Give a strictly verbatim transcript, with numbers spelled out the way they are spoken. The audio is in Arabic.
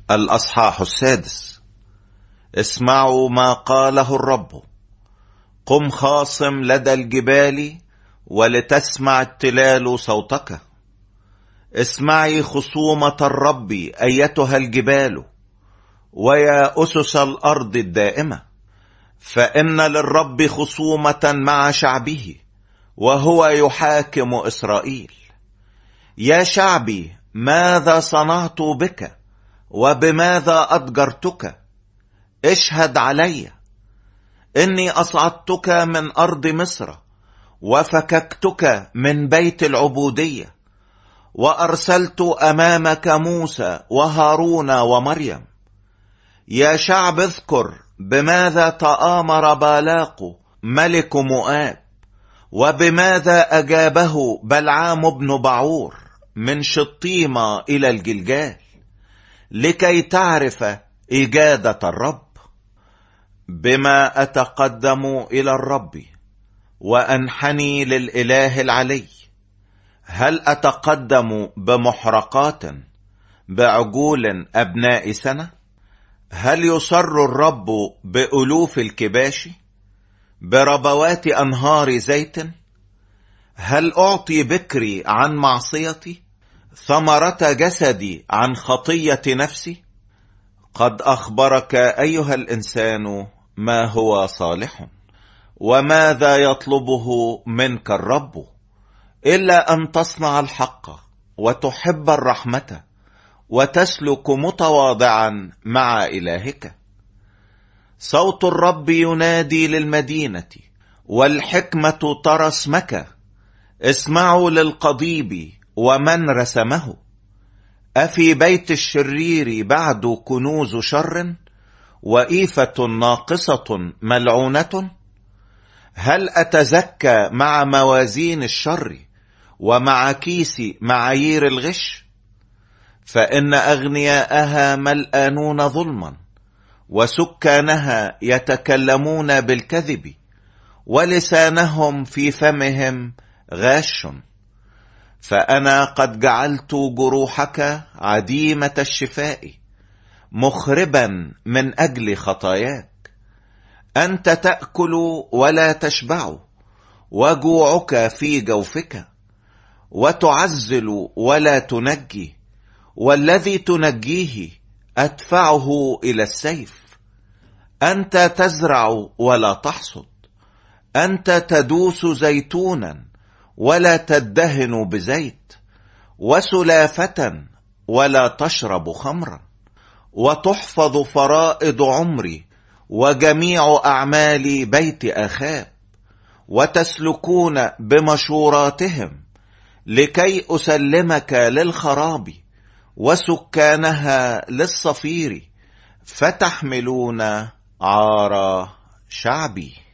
الأصحاح السادس. اسمعوا ما قاله الرب: قم خاصم لدى الجبال ولتسمع التلال صوتك. اسمعي خصومة الرب أيتها الجبال، ويا أسس الأرض الدائمة، فإن للرب خصومة مع شعبه، وهو يحاكم إسرائيل. يا شعبي، ماذا صنعت بك وبماذا أضجرتك؟ اشهد علي. إني أصعدتك من أرض مصر وفككتك من بيت العبودية، وأرسلت أمامك موسى وهارون ومريم. يا شعب، اذكر بماذا تآمر بالاق ملك مؤاب، وبماذا أجابه بلعام بن بعور من شطيم إلى الجلجال، لكي تعرف إجادة الرب. بما أتقدم إلى الرب وأنحني للإله العلي، هل أتقدم بمحرقات بعجول أبناء سنة؟ هل يسر الرب بألوف الكباش بربوات أنهار زيت؟ هل أعطي بكري عن معصيتي، ثمرة جسدي عن خطية نفسي؟ قد أخبرك أيها الإنسان ما هو صالح، وماذا يطلبه منك الرب إلا أن تصنع الحق وتحب الرحمة وتسلك متواضعا مع إلهك. صوت الرب ينادي للمدينة، والحكمة ترى اسمك. اسمعوا للقضيب ومن رسمه. أفي بيت الشرير بعد كنوز شر، وإيفة ناقصة ملعونة؟ هل أتزكى مع موازين الشر ومع كيس معايير الغش؟ فإن أغنياءها ملآنون ظلما، وسكانها يتكلمون بالكذب، ولسانهم في فمهم غاش. فأنا قد جعلت جروحك عديمة الشفاء، مخربا من أجل خطاياك. أنت تأكل ولا تشبع، وجوعك في جوفك، وتعزل ولا تنجي، والذي تنجيه أدفعه إلى السيف. أنت تزرع ولا تحصد، أنت تدوس زيتونا ولا تدهن بزيت، وسلافة ولا تشرب خمرا، وتحفظ فرائض عمري وجميع أعمال بيت أخاب، وتسلكون بمشوراتهم، لكي أسلمك للخراب وسكانها للصفير، فتحملون عار شعبي.